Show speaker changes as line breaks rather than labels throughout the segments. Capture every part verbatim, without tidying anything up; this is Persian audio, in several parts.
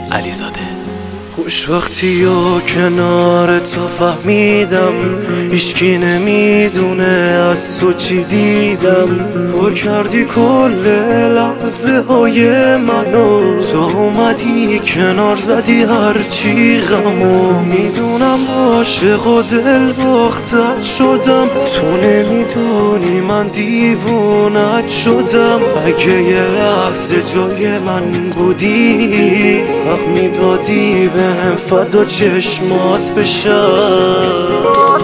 علیزاده.
خوشبختی یا کنار تو فهمیدم، هیچکی نمیدونه از تو چی دیدم. پر کردی کل لحظه های منو، تو اومدی کنار زدی هرچی غمو. میدونم عاشق و دل باختت شدم، تو نمیدونی من دیوونت شدم. اگه یه لحظه جای من بودی، حق میدادی به هم فدا چشمات بشم.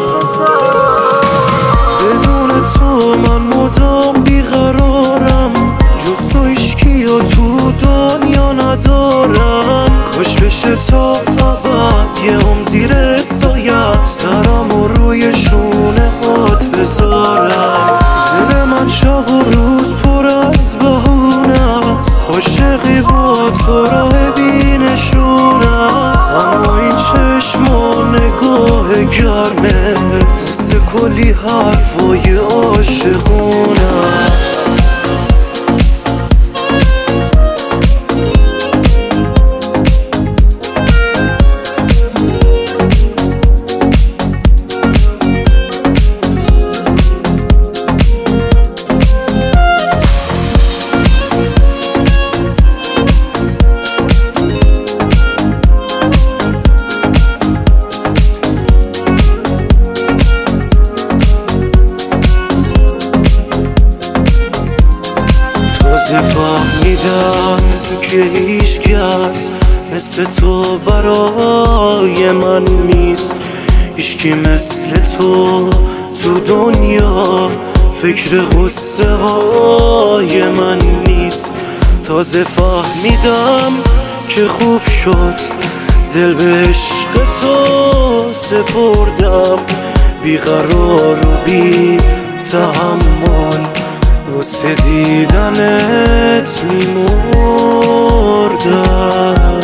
بدون تو من مدام بیقرارم، جز تو هیچکی و تو دنیا ندارم. کاش بشه تا ابد یه هم زیر سایه، سرمو روی شونه هات بذارم. دل من شب و روز پر از بهونه است، عاشقی با تو راه بی نشونه است. اما این چشم و نگاه گرمه مثل کلی حرفای عاشقونه است. تازه فهمیدم که هیچ کس مثل تو برای من نیست. هیچکی مثل تو تو دنیا فکر غصه های من نیست. تازه فهمیدم که خوب شد دل به عشق تو سپردم. بیقرار و بی تحمل واسه دیدنت میمردم.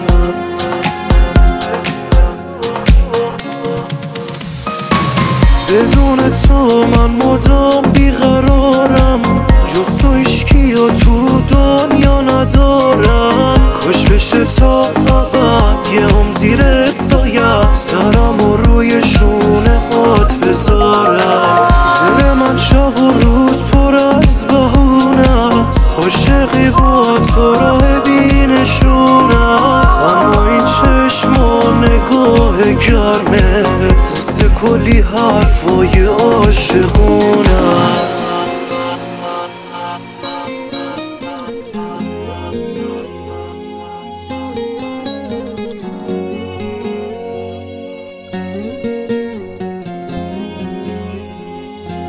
بدون تو من مدام بیقرارم، جز تو هیچکی و تو دنیا ندارم. کاش بشه تا ابد یه هم زیر سایه، سرمو روی شونه هات بذارم. دل من شب و روز پر از بهونه است، عاشقی با تو راه بی نشونه است. اما این چشم و نگاه گرمه مثل کلی حرفای عاشقونه است.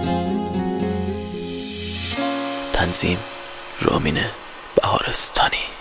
تنظیم رامین بهارستانی.